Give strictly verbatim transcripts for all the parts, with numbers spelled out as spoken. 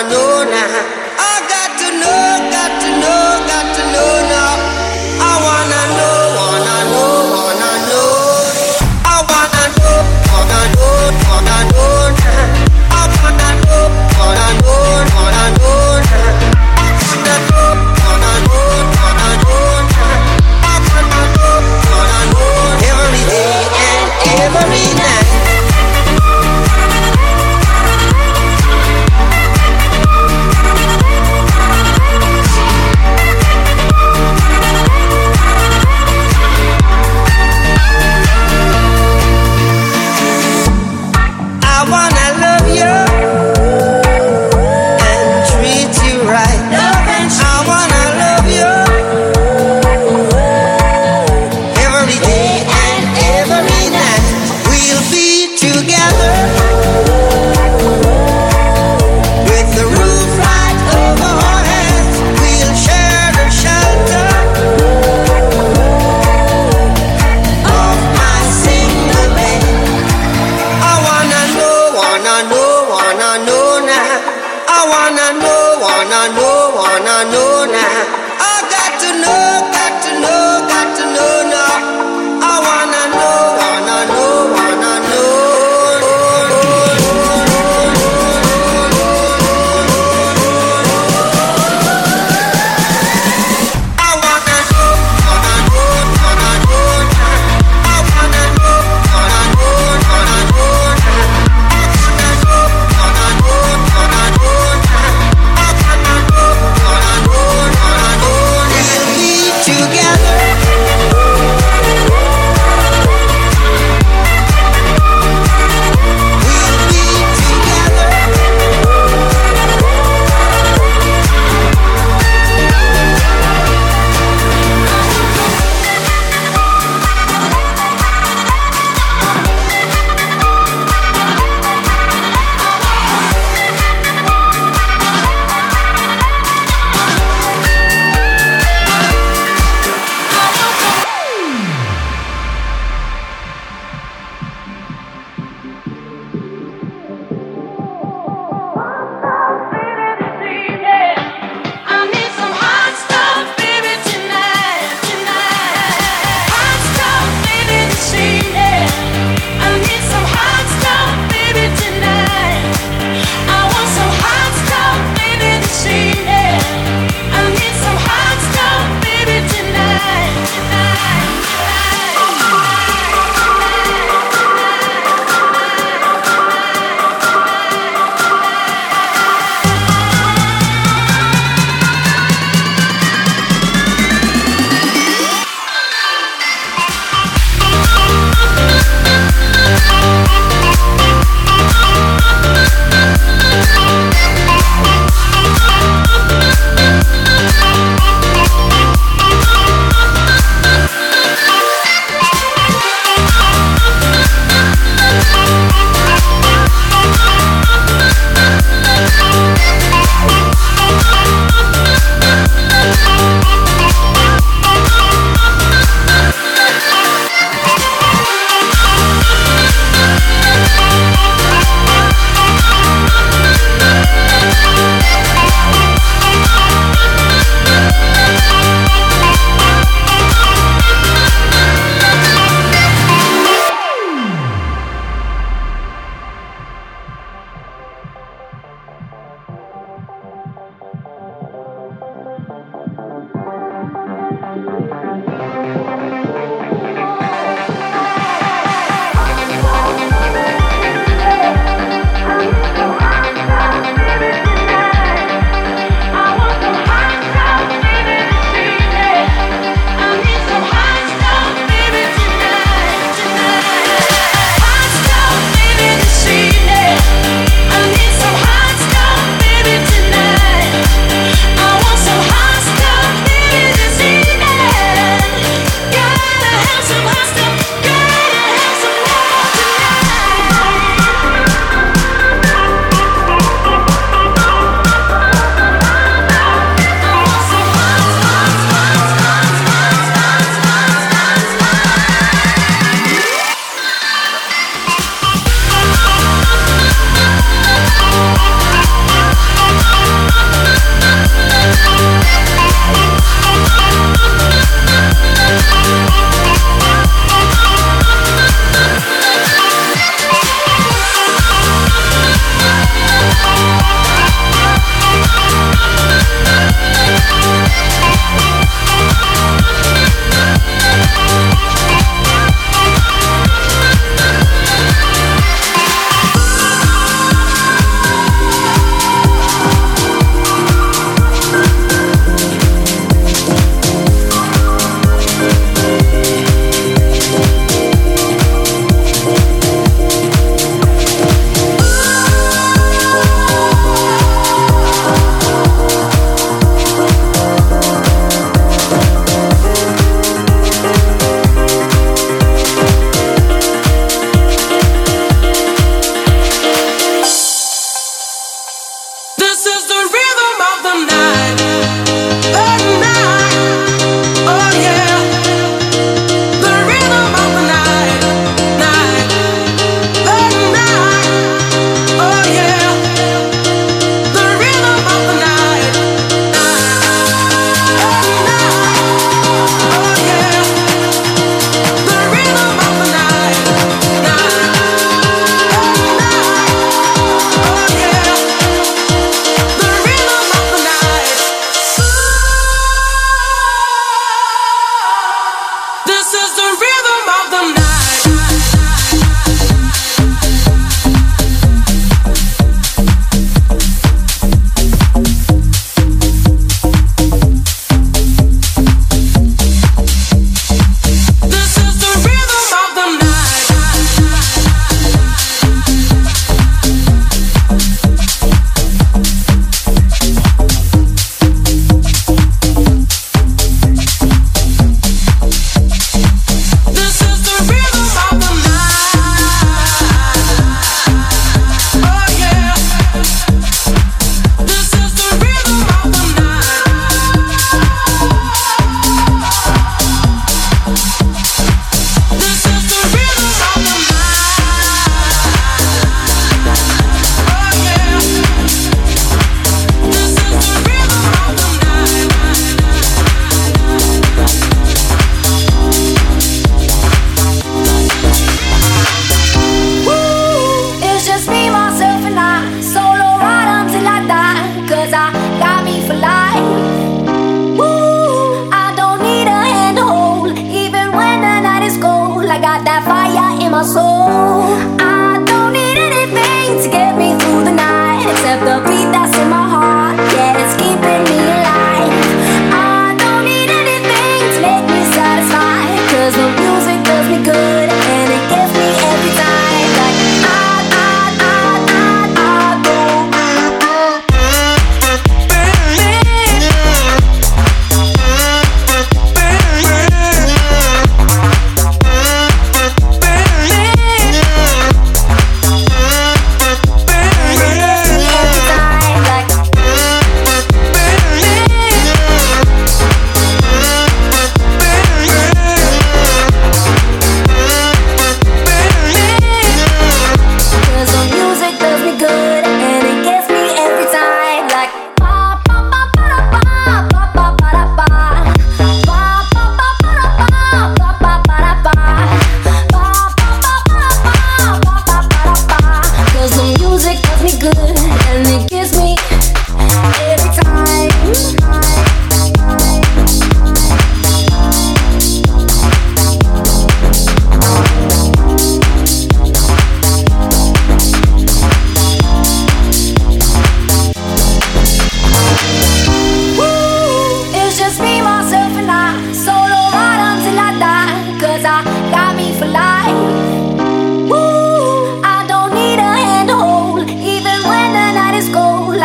know now. I got to know, got to know, got to know now. I wanna know, wanna know, wanna know. I wanna know, wanna know, wanna know now. I wanna know, wanna know, wanna know now. I wanna know, wanna know, wanna know now. I wanna know, wanna know every day and every night. To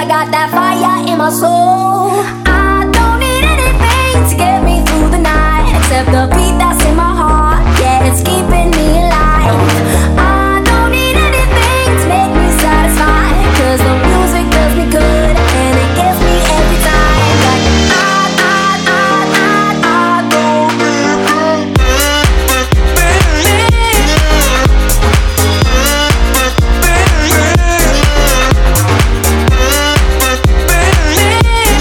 got that fire in my soul. I don't need anything to get me through the night except the beat that's in my heart. Yeah, it's keeping me alive. I don't need anything to make me satisfied, cause the music does me good and it gets me every time. Like I, I, I, I, I don't need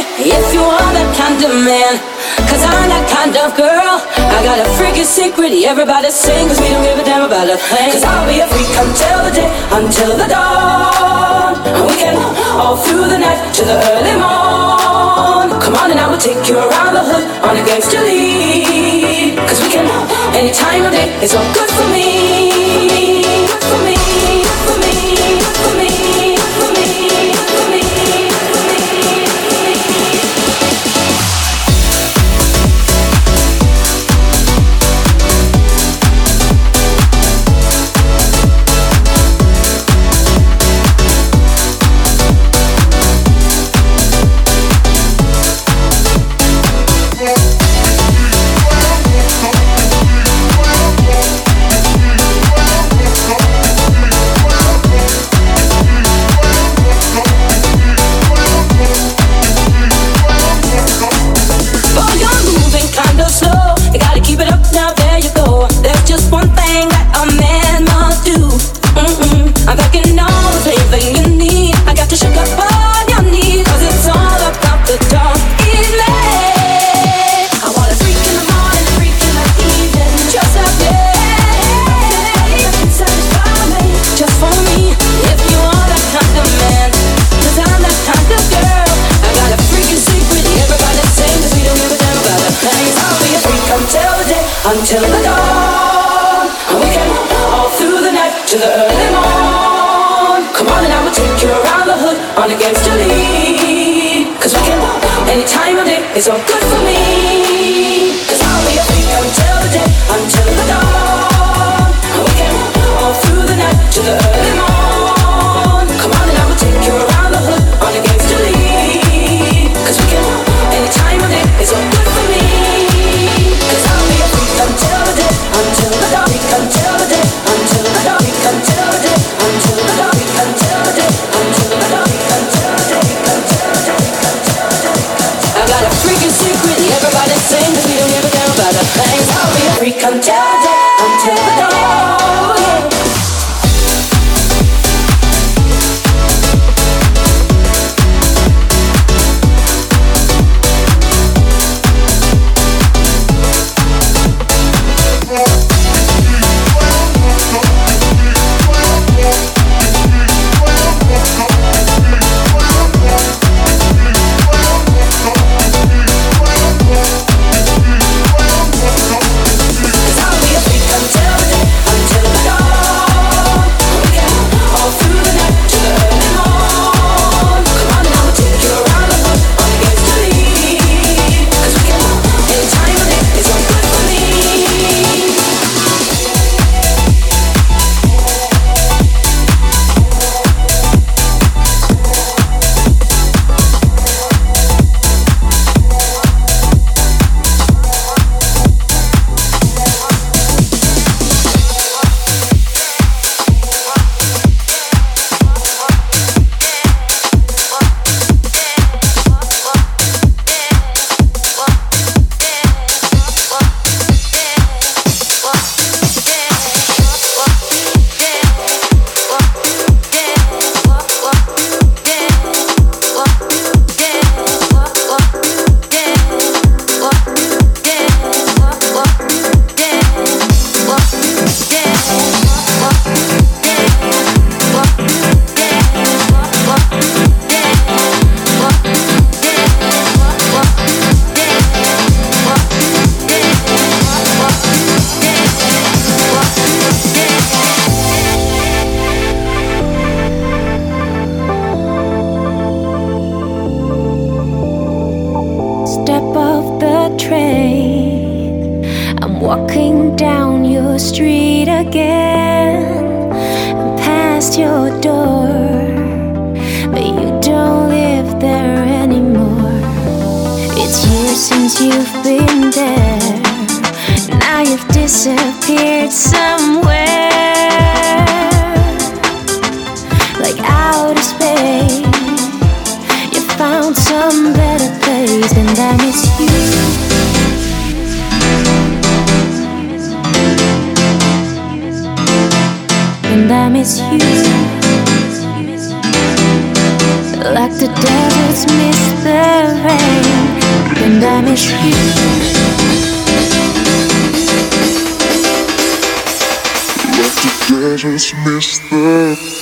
if you are that kind of man, cause I'm that kind of girl. I got a freaky secret, everybody sing, cause we don't give a damn about a thing. Cause I'll be a freak until the day, until the dawn. And we can all through the night to the early morn. Come on and I will take you around the hood on a gangster lead. Cause we can, any time of day, it's all good for me. Good for me, good for me, good for me, good for me, good for me, good for me. Until the dawn, and we can all through the night to the early morn. Come on and I will take you around the hood on a gangster lead. Cause we can, any time of day, it's all good for me. Cause I'll be a freak until the day, until the dawn. And we can all through the night to the early morn. Come on and I will take you around the hood on a gangster lead. Cause we can, any time of day, it's all good for me. Cause I'll be a freak until the day, until the dawn, until the day, until the dawn, until the day, until the dawn, until the day, until the dawn, until the day, until the day, until the day. I got a freaking secret, everybody sing, cause we don't give a damn about a thing. I'll be a freak until the day, until the dawn, yeah. Like like the deserts miss the rain, and I miss you. Like the deserts miss the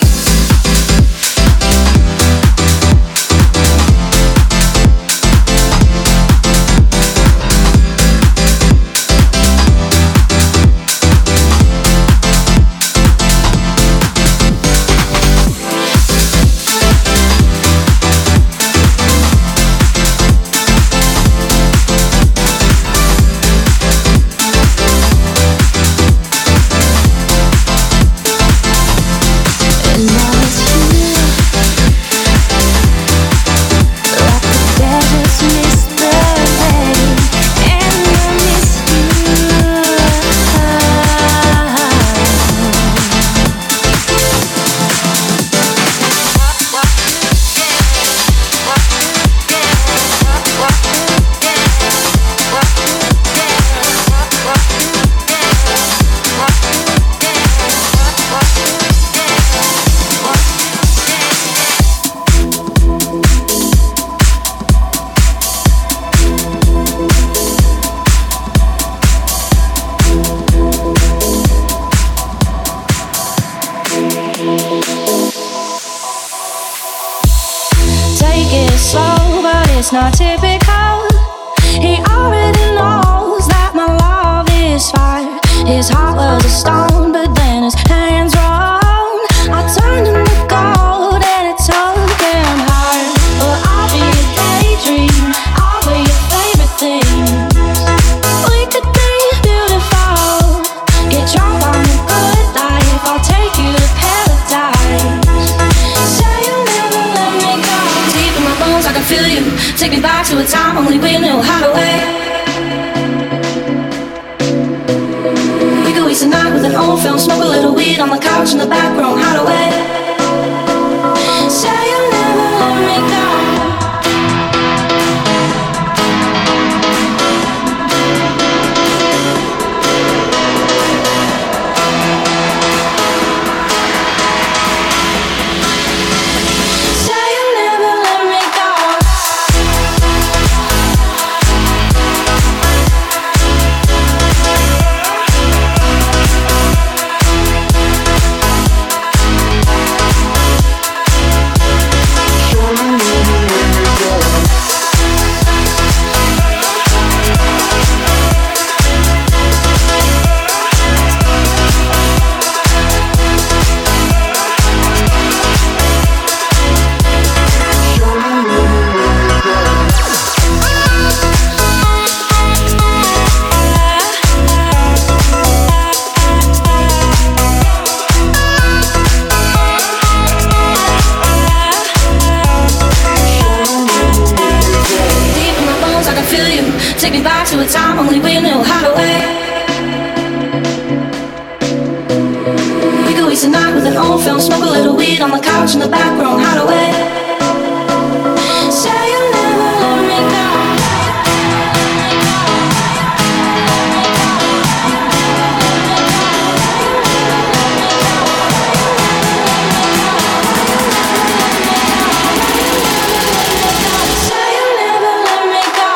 it's not typical. He already knows that my love is fire. His heart was a stone, but then his hands were on. I turned him to gold and it took him hard. But I'll be a daydream, I'll be your favorite thing. We could be beautiful, get drunk on the good life. I'll take you to paradise. Say you'll never let me go. Deep in my bones I can feel you. Take me back to a time only we knew how to wait. We could waste a night with an old film, smoke a little weed on the couch in the back room, how to wait. Say you'll never let me go. Say you'll never let me go. Take me back to a time only we knew how to wait. We could waste a night with an old film, smoke a little weed on the couch in the back room, how to wait. Say you'll never let me go. Say you'll never let me go.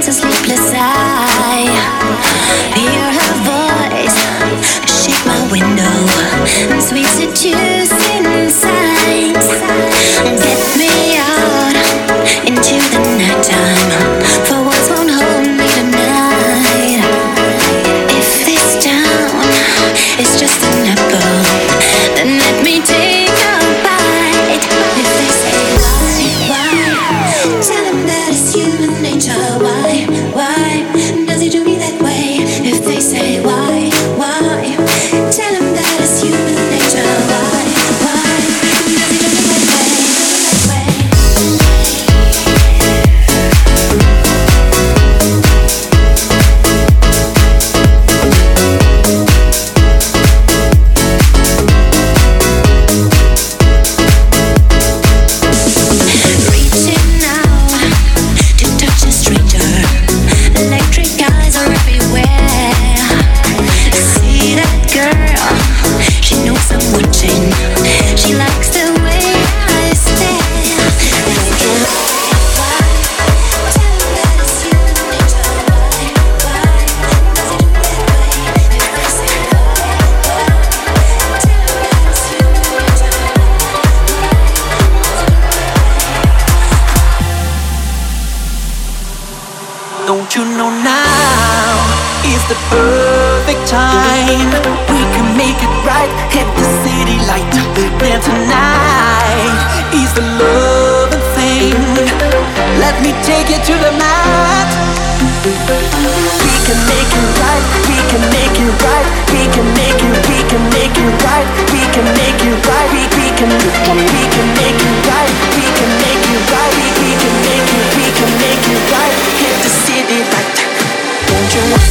a sleepless eye. Hear her voice, shake my window, sweet seducing sights. Get me out into the nighttime, for words won't hold me tonight. If this town is just an apple, then let me take a bite. If they say why, why, tell them that it's human nature. Why, why does he do me that way? If they say why, why, tell them that it's human nature. Why, why does he do me that way? That way. Reaching out to touch a stranger, electric eyes are everywhere. See that girl, she knows I'm watching. She likes the way I stare. Don't you know why? Tell them that it's human nature. Why, why does it do me that way? If they say why, why, tell them that it's human nature. Don't you know now is the perfect time? We can make it right, hit the city light. Then tonight is the loving thing. Let me take you to the mat. We can make it right, we can make it right, we can make it, we can make it right, we can make it right, we, we can, we can make it right, we can make it right, we, we can make it, we can make it right, hit the city light. Don't you want?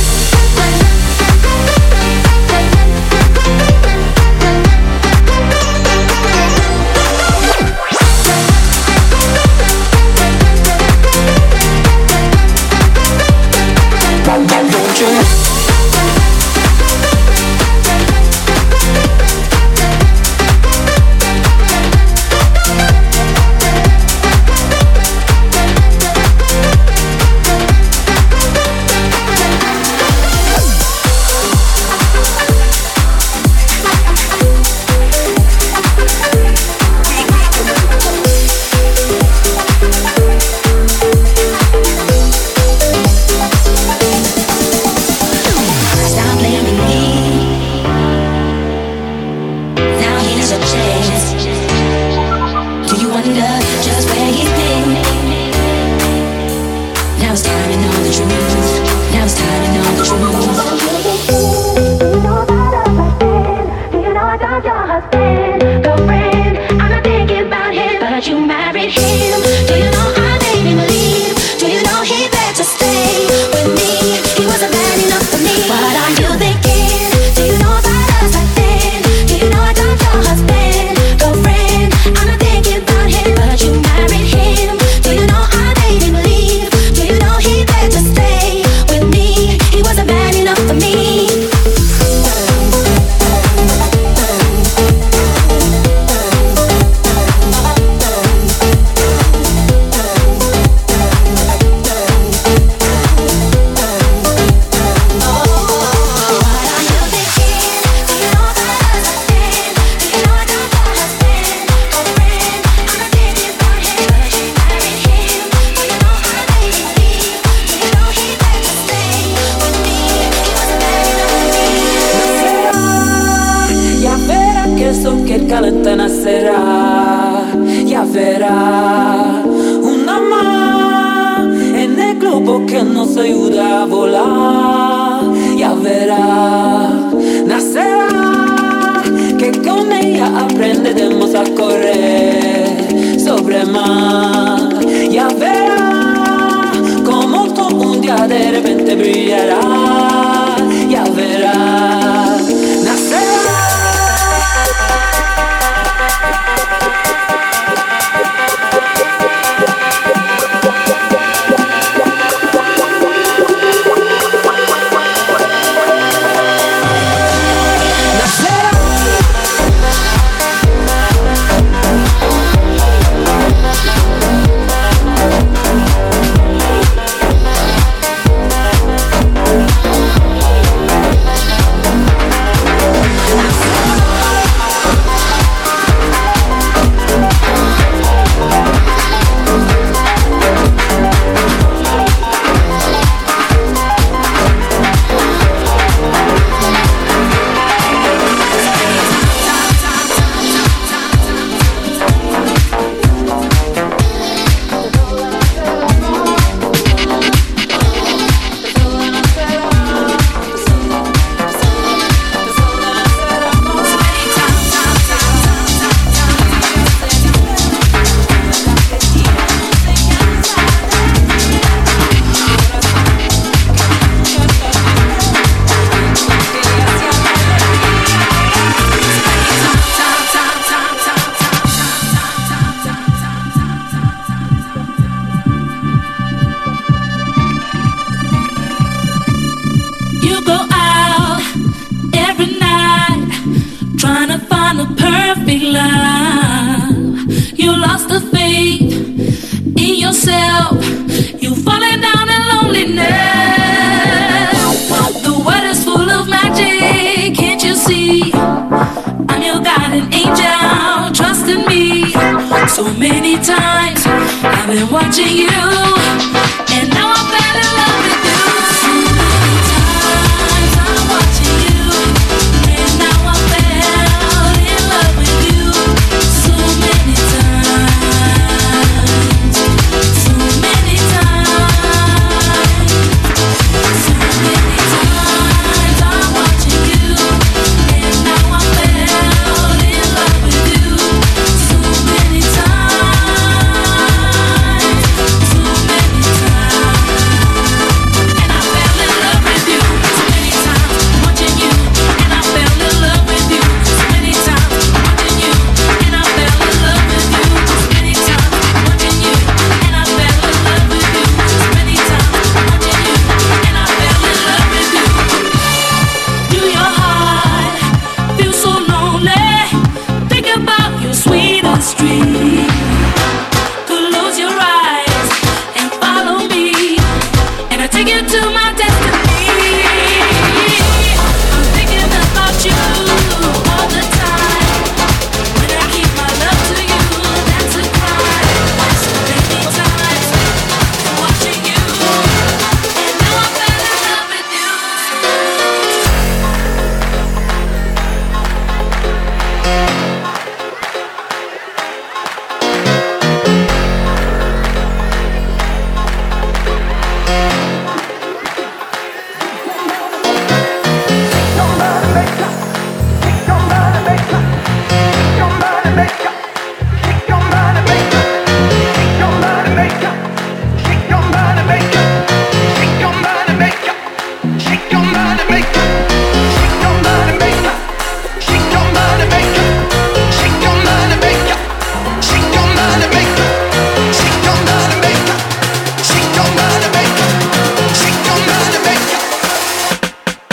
Don't you? Stop blaming me. Now here's your chance. Do you wonder just where you've been? Now it's time to know the truth. Now it's time to know the truth. Do you know about us like this? Do you know I got your husband, girlfriend? I'm not thinking about him, but you married him. Do you know I made him leave? Do you know he better stay with me? He wasn't bad enough for me. What are you thinking? Do you know about us like then? Do you know I got your husband, girlfriend? I'm not thinking about him, but you married him. Do you know I made him leave? Do you know he better stay with me? He wasn't bad enough for me. Ya verá que el sol que calienta nacerá. Ya verá una más en el globo que nos ayuda a volar. Ya verá, nacerá, que con ella aprenderemos a correr sobre mar. Ya verá como todo un día de repente brillará. Ya verá, nacerá. go out every night trying to find the perfect love. You lost the faith in yourself. You falling down in loneliness. The world is full of magic, can't you see? I'm your guiding angel, trust in me. So many times I've been watching you, and now I fell in love with you. So many times I'm watching you, and now I fell in love with you. So many times, so many times, so many times I'm watching you, and now I fell in love with you. So many times, so many times, and I fell in love with you. So many times watching you, and I fell in love with you. So many times watching you, and I fell in love with you. So many times watching you, and I fell in love with you. So many times watching you, and I fell in love with you. Do your heart feel so lonely? Think about your sweetest dream. Close your eyes and follow me, and I take you to my destiny. I'm thinking about you all the time. When I give my love to you, that's a crime. So many times watching you, and now I fell in love with you.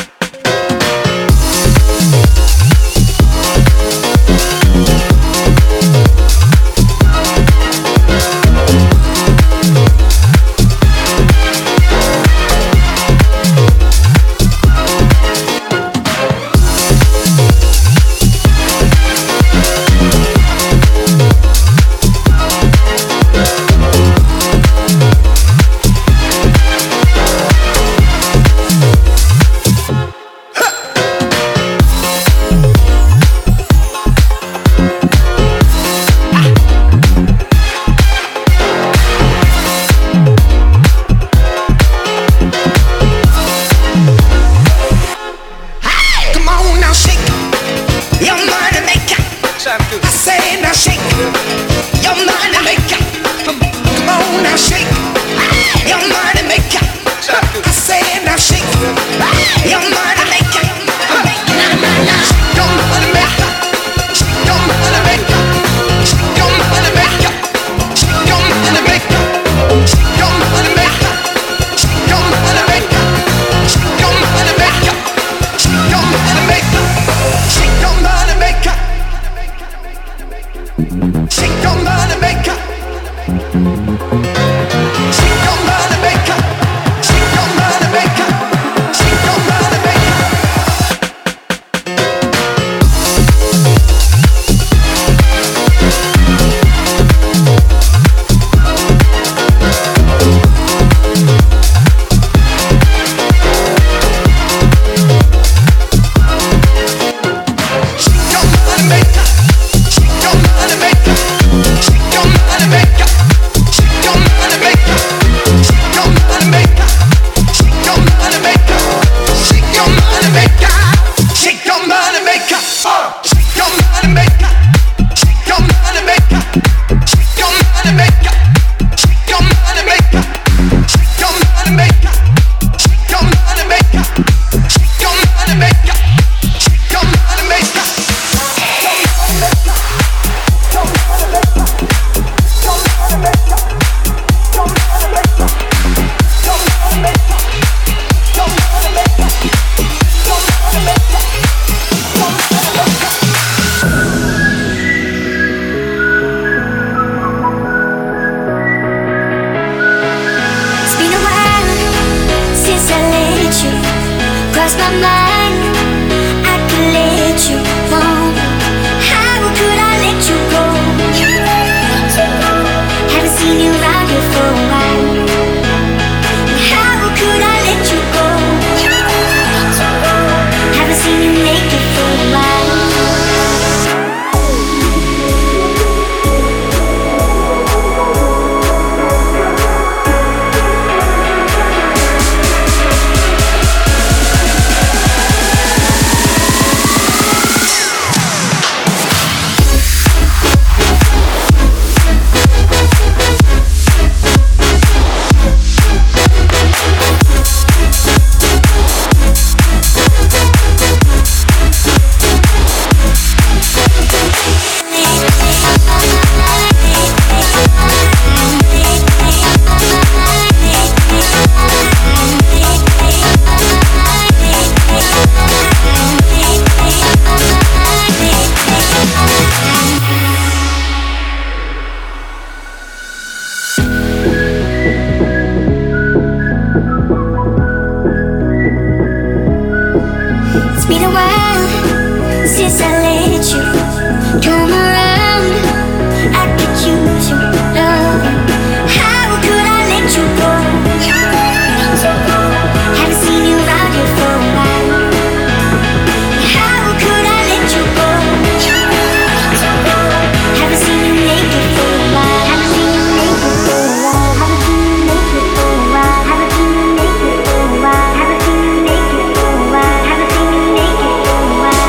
Shake crossed my mind. I could let you go. How could I let you go? Haven't seen you around here for a while. How could I let you go? Haven't seen you naked for a while. It's been a while since I let you come around. I could use your love. How could I let you go? Haven't seen you around here for a while. How could I let you go? Haven't seen you naked for a while. Haven't seen you naked for a while. Haven't seen you naked for a while. Haven't seen you naked for a while. Haven't seen you naked for a while. Haven't seen you naked for a while.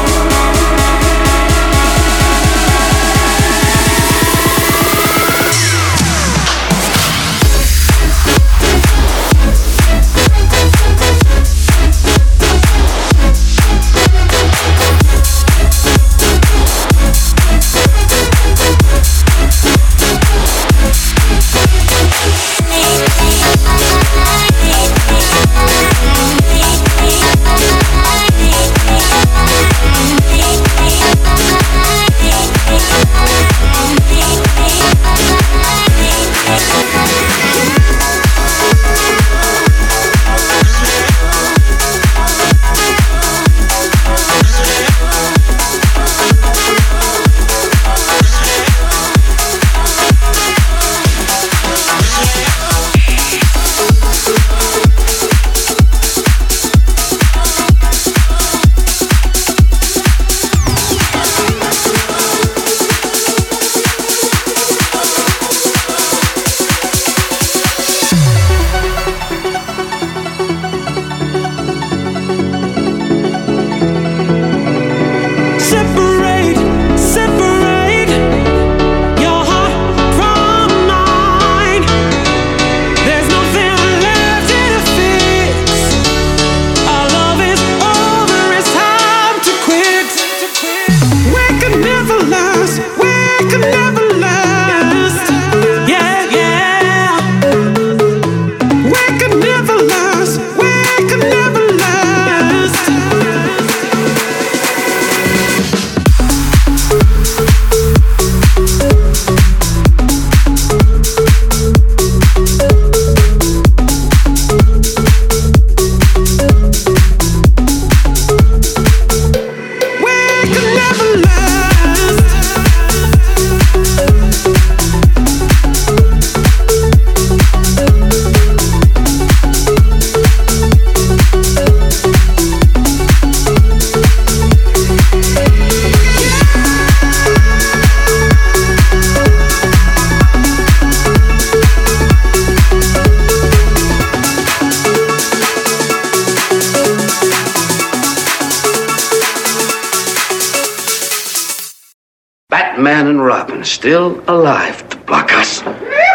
Batman and Robin still alive to block us.